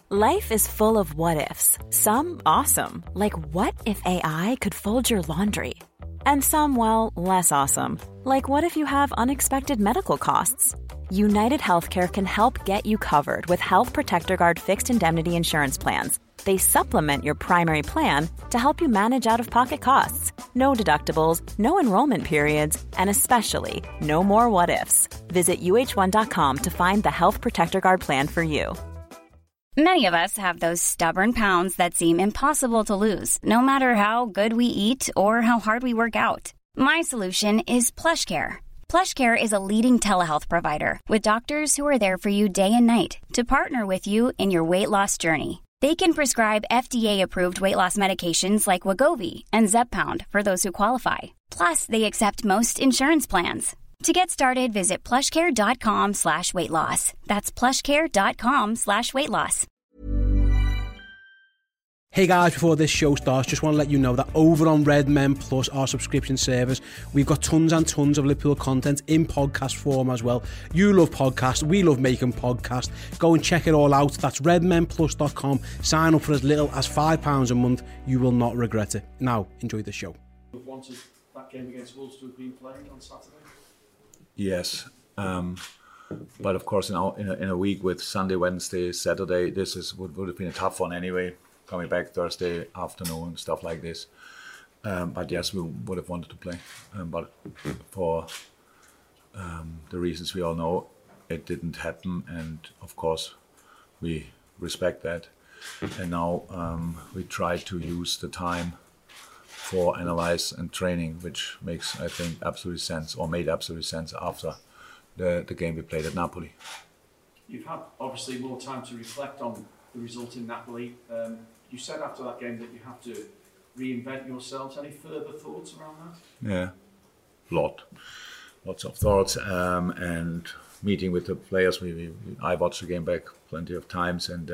Life is full of what-ifs. Some awesome, like what if AI could fold your laundry? And some, well, less awesome, like what if you have unexpected medical costs? United Healthcare can help get you covered with Health Protector Guard fixed indemnity insurance plans. They supplement your primary plan to help you manage out-of-pocket costs. No deductibles, no enrollment periods, and especially no more what-ifs. Visit uh1.com to find the Health Protector Guard plan for you. Many of us have those stubborn pounds that seem impossible to lose, no matter how good we eat or how hard we work out. My solution is PlushCare. PlushCare is a leading telehealth provider with doctors who are there for you day and night to partner with you in your weight loss journey. They can prescribe FDA-approved weight loss medications like Wegovy and Zepbound for those who qualify. Plus, they accept most insurance plans. To get started, visit plushcare.com/weightloss. That's plushcare.com/weightloss. Hey guys, before this show starts, just want to let you know that over on Red Men Plus, our subscription service, we've got tons and tons of Liverpool content in podcast form as well. You love podcasts, we love making podcasts. Go and check it all out. That's redmenplus.com. Sign up for as little as £5 a month. You will not regret it. Now, enjoy the show. Wanted that game against Wolves to have been played on Saturday? Yes, but of course, in a week with Sunday, Wednesday, Saturday, would have been a tough one anyway. Coming back Thursday afternoon, stuff like this. But yes, we would have wanted to play, but for the reasons we all know, it didn't happen, and of course, we respect that. And now we try to use the time for analyze and training, which makes, I think, absolute sense, or made absolute sense after the game we played at Napoli. You've had obviously more time to reflect on the result in Napoli. You said after that game that you have to reinvent yourselves. Any further thoughts around that? Yeah, lots of thoughts, and meeting with the players. I watched the game back plenty of times, and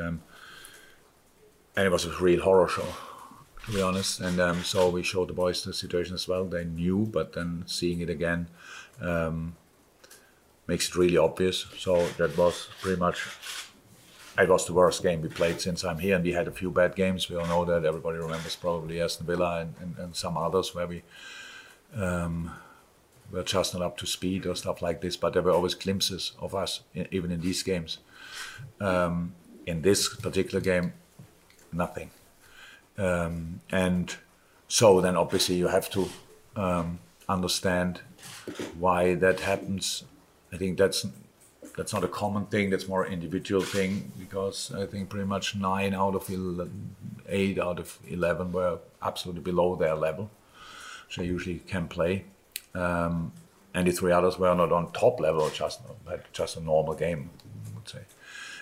it was a real horror show, to be honest. And so we showed the boys the situation as well. They knew, but then seeing it again makes it really obvious. So that was pretty much, it was the worst game we played since I'm here, and we had a few bad games. We all know that. Everybody remembers probably Aston Villa and some others where we were just not up to speed or stuff like this, but there were always glimpses of us, even in these games. In this particular game, nothing. And so then obviously you have to understand why that happens. I think that's not a common thing, that's more an individual thing, because I think pretty much 8 out of 11 were absolutely below their level, which they usually can play. And the 3 others were not on top level, just a normal game, I would say.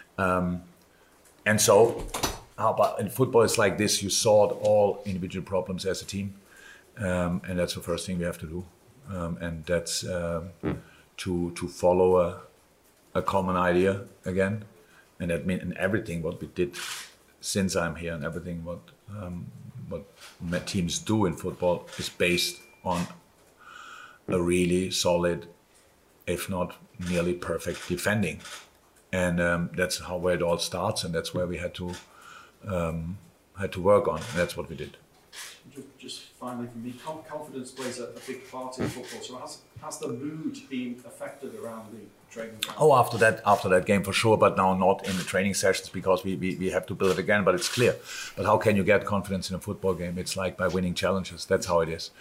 And so, but in football, it's like this: you sort all individual problems as a team, and that's the first thing we have to do. And that's to follow a common idea again, and that means in everything what we did since I'm here, and everything what teams do in football is based on a really solid, if not nearly perfect, defending. And that's where it all starts, and that's where we had to work on, and that's what we did. Just finally, for me, confidence plays a big part in football. So has the mood been affected around the training ground? Oh, after that game for sure, but now not in the training sessions, because we have to build it again. But it's clear. But how can you get confidence in a football game? It's like by winning challenges. That's how it is.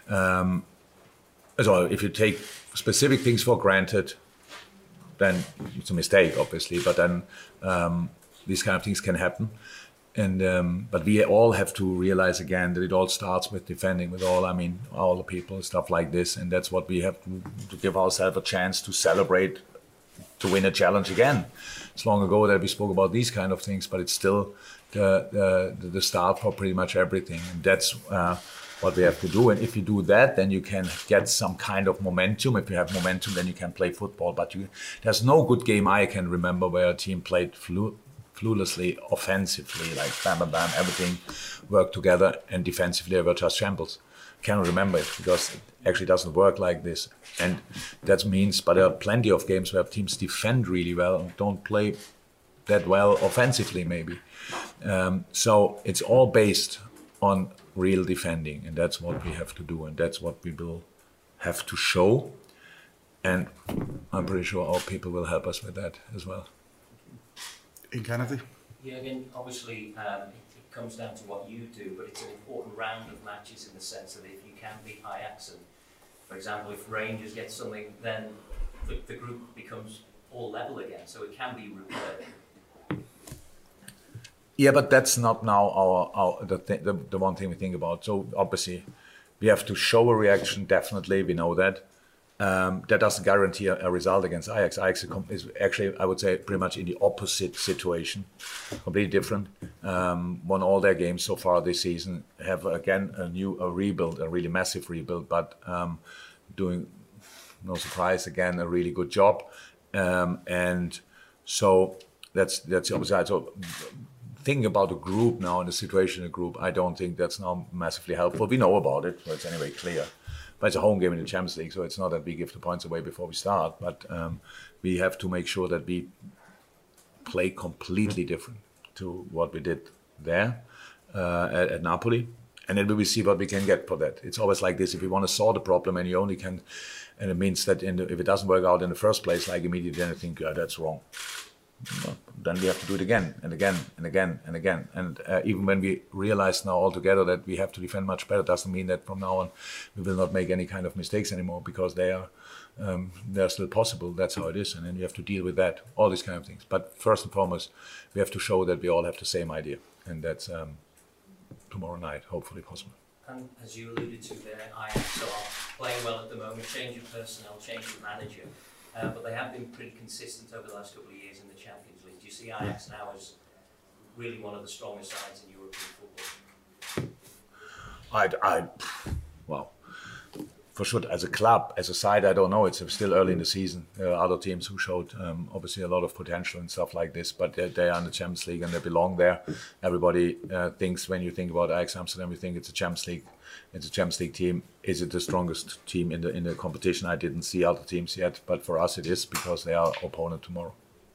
So if you take specific things for granted, then it's a mistake, obviously. But then these kind of things can happen. And but we all have to realize again that it all starts with defending, with all the people, stuff like this, and that's what we have to give ourselves a chance to celebrate, to win a challenge again. It's long ago that we spoke about these kind of things, but it's still the start for pretty much everything, and that's what we have to do. And if you do that, then you can get some kind of momentum. If you have momentum, then you can play football. But there's no good game I can remember where a team played flawlessly, offensively, like bam, bam, bam, everything worked together, and defensively were just shambles. Can't remember it, because it actually doesn't work like this. And that means, but there are plenty of games where teams defend really well and don't play that well offensively, maybe. So it's all based on real defending, and that's what we have to do, and that's what we will have to show. And I'm pretty sure our people will help us with that as well. In Kennedy? Yeah, again, obviously it comes down to what you do, but it's an important round of matches in the sense that if you can beat Ajax, and for example, if Rangers get something, then the group becomes all level again, so it can be repaired. Yeah, but that's not now the one thing we think about. So obviously, we have to show a reaction. Definitely, we know that. That doesn't guarantee a result against Ajax. Ajax is actually, I would say, pretty much in the opposite situation, completely different. Won all their games so far this season. Have again a rebuild, a really massive rebuild, but doing, no surprise, again a really good job. And so that's the opposite side. So thinking about the group now and the situation in the group, I don't think that's now massively helpful. We know about it, so it's anyway clear. But it's a home game in the Champions League, so it's not that we give the points away before we start. But we have to make sure that we play completely different to what we did there at Napoli. And then we will see what we can get for that. It's always like this. If you want to solve the problem and you only can, and it means that if it doesn't work out in the first place, like immediately then you think, that's wrong. Well, then we have to do it again and again and again and again. And even when we realize now altogether that we have to defend much better, doesn't mean that from now on we will not make any kind of mistakes anymore, because they're still possible. That's how it is. And then you have to deal with that, all these kind of things. But first and foremost, we have to show that we all have the same idea. And that's tomorrow night, hopefully possible. And as you alluded to there, Ajax are playing well at the moment, change of personnel, change of manager. But they have been pretty consistent over the last couple of years in the Champions League. Do you see Ajax now as really one of the strongest sides in European football? Well, for sure, as a club, as a side, I don't know. It's still early in the season. There are other teams who showed obviously a lot of potential and stuff like this, but they are in the Champions League and they belong there. Everybody thinks, when you think about Ajax Amsterdam, you think it's a Champions League. It's a Champions League team. Is it the strongest team in the competition? I didn't see other teams yet, but for us it is, because they are our opponent tomorrow.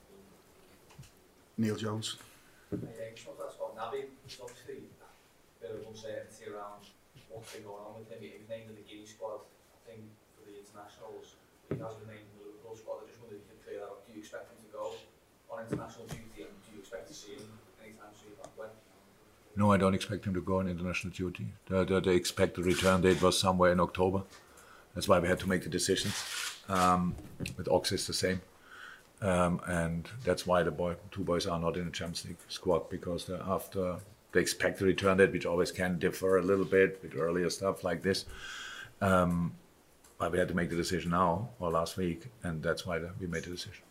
Neil Jones. I just want to ask about Naby. There's obviously a bit of uncertainty around what's been going on with him. He was named in the Guinea squad, I think, for the internationals. He has been named in the Liverpool squad. I just wondered if you could clear that up. Do you expect him to go on international duty, and do you expect to see him anytime soon? When? No, I don't expect him to go on international duty. The expected return date was somewhere in October. That's why we had to make the decisions. With Ox is the same. And that's why the two boys are not in the Champions League squad, because after the expected return date, which always can differ a little bit with earlier stuff like this, but we had to make the decision now or last week, and that's why we made the decision.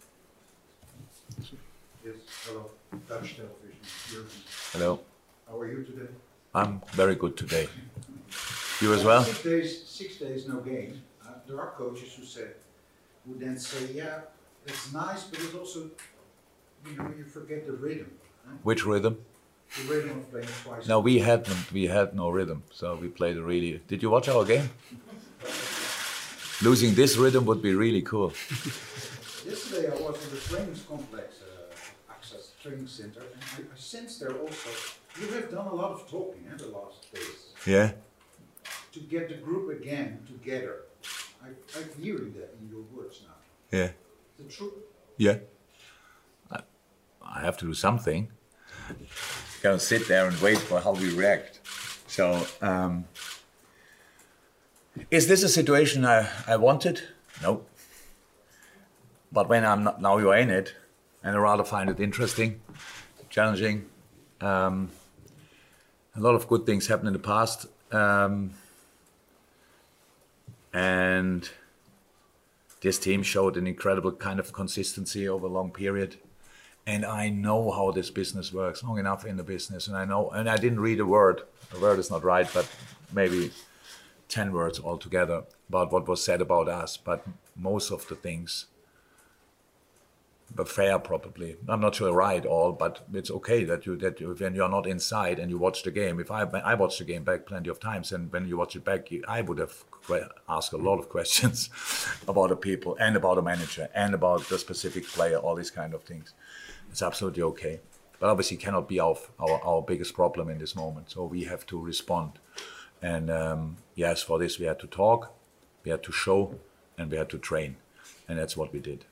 Yes, hello, Dutch television. Jurgen. Hello. How are you today? I'm very good today. You as well? 6 days, no game. There are coaches who then say, yeah, it's nice, but it's also, you forget the rhythm. Huh? Which rhythm? The rhythm of playing twice. No, we had no rhythm, so we played a really. Did you watch our game? Losing this rhythm would be really cool. Yesterday I was in the training complex, Access Training Center, and I sensed there also, you have done a lot of talking the last days. Yeah. To get the group again together. I'm hearing that in your words now. Yeah. Is it true? Yeah. I have to do something. Can't sit there and wait for how we react. So, is this a situation I wanted? No. But when I'm not, now you're in it, and I rather find it interesting, challenging. A lot of good things happened in the past. And this team showed an incredible kind of consistency over a long period. And I know how this business works, long enough in the business. And I know, and I didn't read a word is not right, but maybe 10 words altogether about what was said about us. But most of the things were fair, probably. I'm not sure right all, but it's okay that you when you're not inside and you watch the game. If I watched the game back plenty of times, and when you watch it back, I would have asked a lot of questions about the people and about the manager and about the specific player, all these kind of things. it's absolutely okay. But obviously cannot be our biggest problem in this moment. So we have to respond. And yes, for this we had to talk, we had to show, and we had to train. And that's what we did.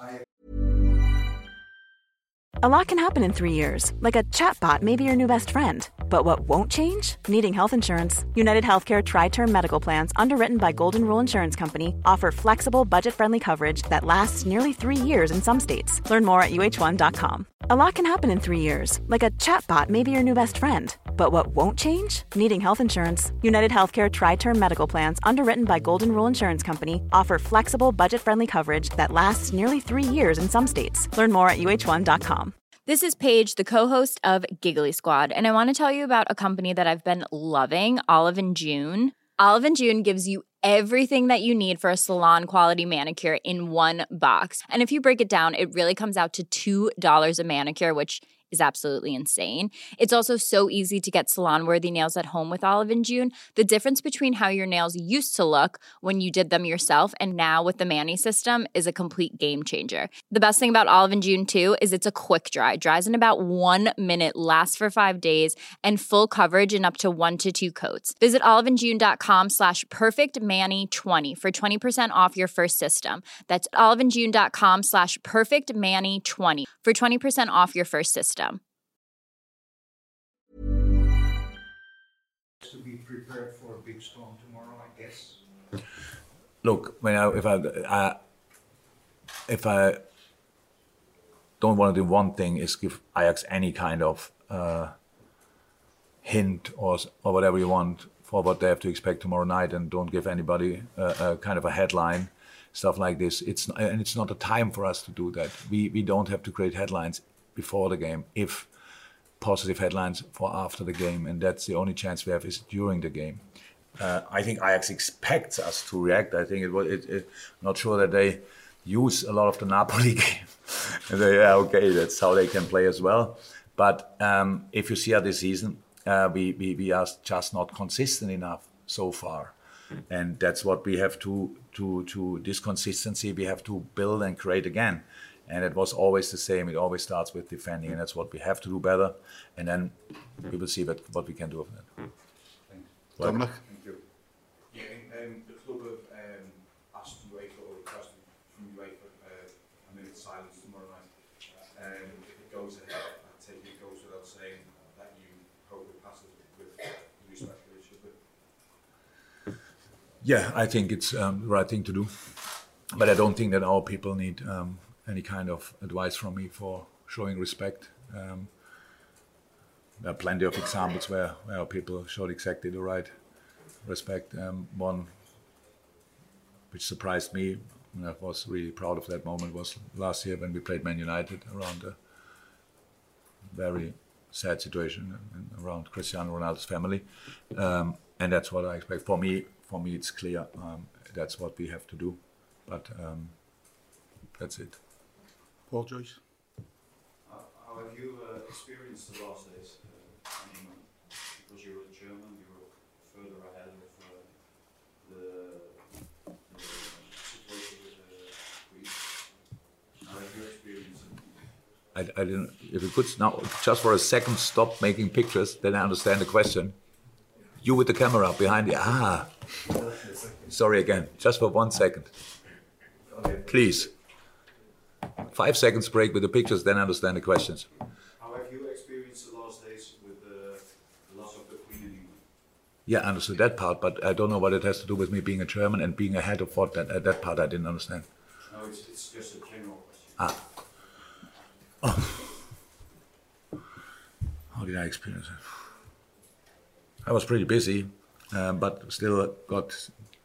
A lot can happen in 3 years, like a chatbot may be your new best friend. But what won't change? Needing health insurance. United Healthcare Tri-Term Medical Plans, underwritten by Golden Rule Insurance Company, offer flexible, budget-friendly coverage that lasts nearly 3 years in some states. Learn more at uh1.com. A lot can happen in 3 years, like a chatbot may be your new best friend. But what won't change? Needing health insurance. United Healthcare Tri-Term Medical Plans, underwritten by Golden Rule Insurance Company, offer flexible, budget-friendly coverage that lasts nearly 3 years in some states. Learn more at uh1.com. This is Paige, the co-host of Giggly Squad, and I want to tell you about a company that I've been loving, Olive & June. Olive & June gives you everything that you need for a salon-quality manicure in one box. And if you break it down, it really comes out to $2 a manicure, which is absolutely insane. It's also so easy to get salon-worthy nails at home with Olive & June. The difference between how your nails used to look when you did them yourself and now with the Mani system is a complete game changer. The best thing about Olive & June, too, is it's a quick dry. Dries in about 1 minute, lasts for 5 days, and full coverage in up to 1 to 2 coats. Visit oliveandjune.com/perfectmani20 for 20% off your first system. That's oliveandjune.com/perfectmani20 for 20% off your first system. To be prepared for a big storm tomorrow, I guess. Look, if I don't want to do one thing, is give Ajax any kind of hint or whatever you want for what they have to expect tomorrow night, and don't give anybody a kind of a headline, stuff like this. It's not a time for us to do that. We don't have to create headlines before the game, if positive headlines for after the game, and that's the only chance we have is during the game. I think Ajax expects us to react. I think not sure that they use a lot of the Napoli game. And okay, that's how they can play as well. But if you see how this season, we are just not consistent enough so far. And that's what we have to this consistency we have to build and create again. And it was always the same. It always starts with defending, and that's what we have to do better. And then we will see what we can do with that. Dominic? Thank you. Yeah, the club have asked UEFA or requested from UEFA a minute's silence tomorrow night. If it goes ahead, I take it goes without saying that you hope it passes with respect for each other. Yeah, I think it's the right thing to do. But I don't think that our people need any kind of advice from me for showing respect. There are plenty of examples where our people showed exactly the right respect. One which surprised me, and I was really proud of that moment, was last year when we played Man United around a very sad situation around Cristiano Ronaldo's family. And that's what I expect. For me it's clear. That's what we have to do. But that's it. Paul Joyce? How have you experienced the last days? Because you're a German, you were further ahead of the situation with Greece. How have you experienced it? I didn't. If you could now, just for a second, stop making pictures, then I understand the question. You with the camera behind you. Sorry again. Just for 1 second. Please. 5 seconds break with the pictures, then understand the questions. How have you experienced the last days with the loss of the Queen in England? Yeah, I understood that part, but I don't know what it has to do with me being a German and being ahead of what. That part I didn't understand. No, it's just a general question. Oh. How did I experience it? I was pretty busy, but still got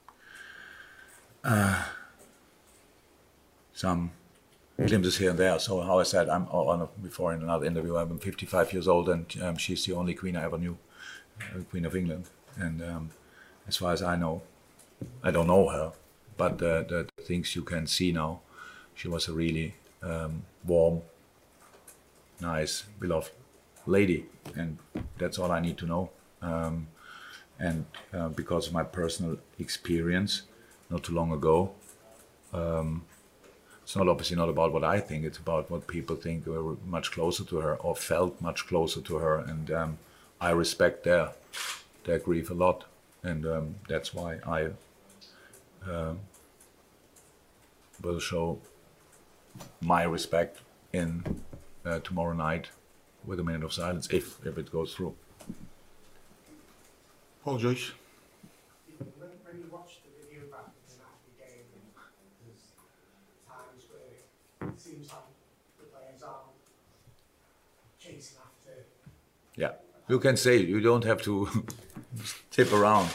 some glimpses here and there. So how I said, before in another interview, I'm 55 years old, and she's the only queen I ever knew, Queen of England. And as far as I know, I don't know her, but the things you can see now, she was a really warm, nice, beloved lady, and that's all I need to know. And because of my personal experience, not too long ago, It's not obviously not about what I think. It's about what people think were much closer to her or felt much closer to her, and I respect their grief a lot, and that's why I will show my respect in tomorrow night with a minute of silence if it goes through. Paul Joyce. When you watch the video back after the game, there's times where it seems like the players aren't chasing after. Yeah, you can say you don't have to tip around.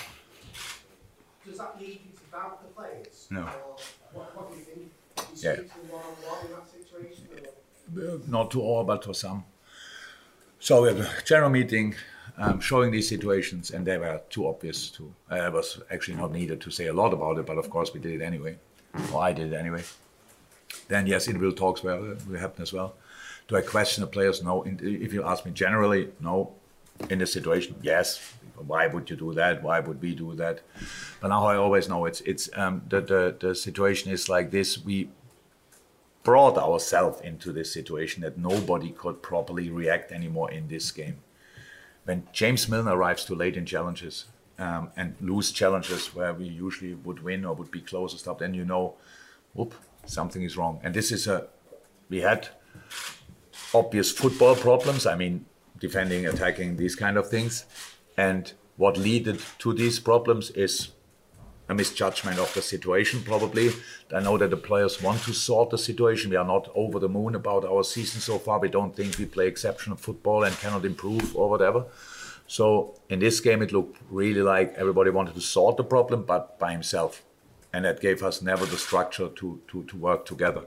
Does that lead you to doubt the players? No. Or what do you think? Do you Yeah. speak to them one-on-one in that situation? Or? Not to all, but to some. So we have a general meeting showing these situations, and they were too obvious to. It was actually not needed to say a lot about it, but of course we did it anyway, or I did it anyway. Then yes, individual talks will happen as well. Do I question the players? No. If you ask me generally, no. In this situation, yes. Why would you do that? Why would we do that? But now I always know it's the situation is like this. We brought ourselves into this situation that nobody could properly react anymore in this game. When James Milner arrives too late in challenges and lose challenges where we usually would win or would be close or stuff, then you know, whoop, something is wrong. And this is we had obvious football problems. I mean, defending, attacking, these kind of things. And what led to these problems is a misjudgment of the situation, probably. I know that the players want to sort the situation. We are not over the moon about our season so far. We don't think we play exceptional football and cannot improve or whatever. So in this game, it looked really like everybody wanted to sort the problem, but by himself. And that gave us never the structure to work together.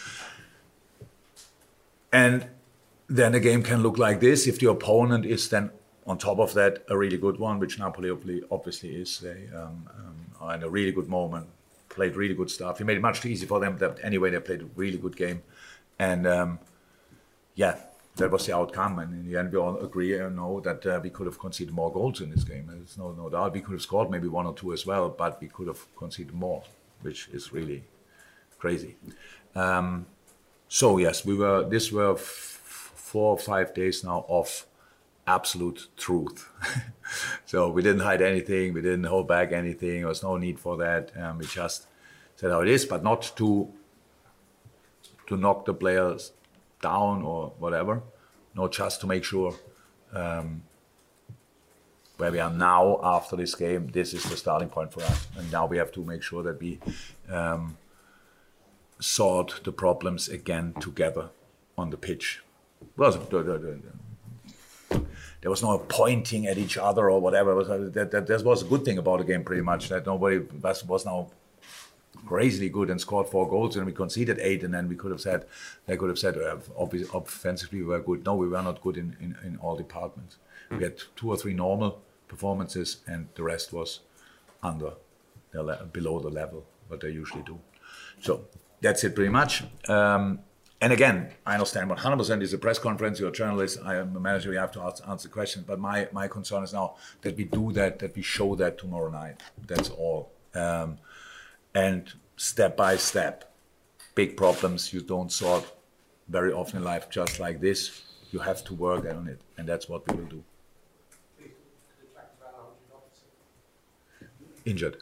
And then a game can look like this if the opponent is then on top of that a really good one, which Napoli obviously is. They are in a really good moment, played really good stuff. He made it much too easy for them. Anyway, they played a really good game. And yeah, that was the outcome. And in the end, we all agree and know that we could have conceded more goals in this game. There's no doubt. We could have scored maybe 1 or 2 as well, but we could have conceded more, which is really crazy. So yes, these were 4 or 5 days now of absolute truth. So we didn't hide anything, we didn't hold back anything, there was no need for that. We just said how it is, but not to knock the players down or whatever. No, just to make sure where we are now after this game, this is the starting point for us. And now we have to make sure that we sort the problems again together on the pitch. There was no pointing at each other or whatever. That was a good thing about the game, pretty much. That nobody was now crazily good and scored 4 goals, and we conceded 8, and then they could have said, offensively we were good. No, we were not good in all departments. We had 2 or 3 normal performances, and the rest was below the level what they usually do. So that's it, pretty much. And again, I understand 100% is a press conference, you're a journalist, I am a manager, you have to answer questions. But my concern is now that we do that we show that tomorrow night. That's all. And step by step, big problems you don't sort very often in life just like this. You have to work on it, and that's what we will do. Injured.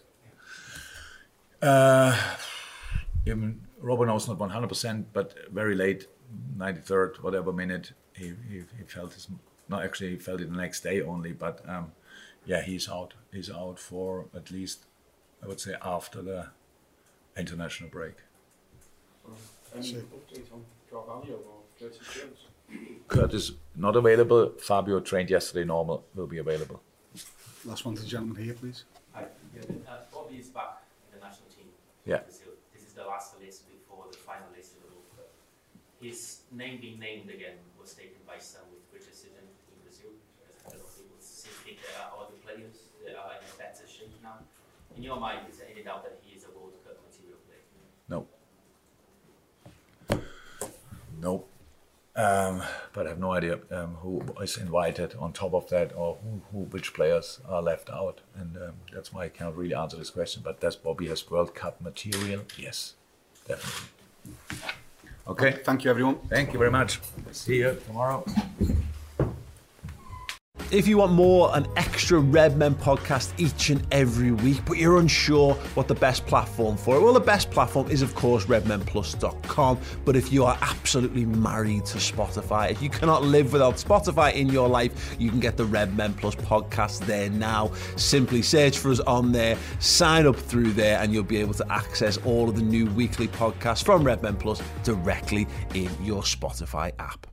Even Robert knows not 100%, but very late, 93rd, whatever minute, he felt his. No, actually, he felt it the next day only. But yeah, he's out. He's out for at least, I would say, after the international break. Any update on Carvalho or Curtis Jones? Curtis not available. Fabio trained yesterday. Normal will be available. Last one to the gentleman here, please. Hi. Bobby is back in the national team. Yeah. This is the last list before the final list in the World Cup. His name being named again was taken by some with criticism in Brazil. Because a lot of people think there are other players that are in a better shape now. In your mind, is there any doubt that he is a World Cup material player? No. No. But I have no idea who is invited on top of that, or which players are left out, and that's why I cannot really answer this question. But does Bobby has World Cup material? Yes, definitely. Okay. Thank you, everyone. Thank you very much. See you tomorrow. If you want more, an extra Red Men podcast each and every week, but you're unsure what the best platform for it, well, the best platform is, of course, redmenplus.com. But if you are absolutely married to Spotify, if you cannot live without Spotify in your life, you can get the Red Men Plus podcast there now. Simply search for us on there, sign up through there, and you'll be able to access all of the new weekly podcasts from Red Men Plus directly in your Spotify app.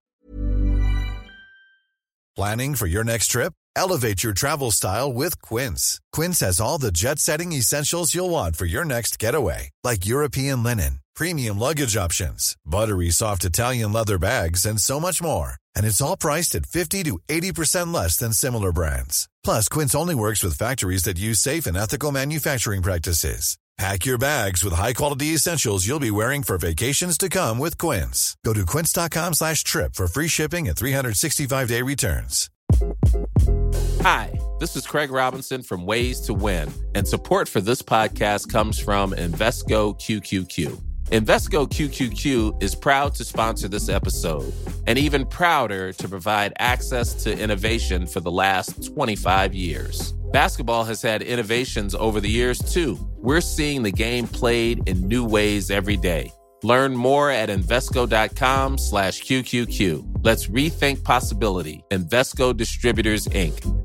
Planning for your next trip? Elevate your travel style with Quince. Quince has all the jet-setting essentials you'll want for your next getaway, like European linen, premium luggage options, buttery soft Italian leather bags, and so much more. And it's all priced at 50 to 80% less than similar brands. Plus, Quince only works with factories that use safe and ethical manufacturing practices. Pack your bags with high-quality essentials you'll be wearing for vacations to come with Quince. Go to quince.com/trip for free shipping and 365-day returns. Hi, this is Craig Robinson from Ways to Win, and support for this podcast comes from Invesco QQQ. Invesco QQQ is proud to sponsor this episode, and even prouder to provide access to innovation for the last 25 years. Basketball has had innovations over the years, too. We're seeing the game played in new ways every day. Learn more at Invesco.com/QQQ. Let's rethink possibility. Invesco Distributors, Inc.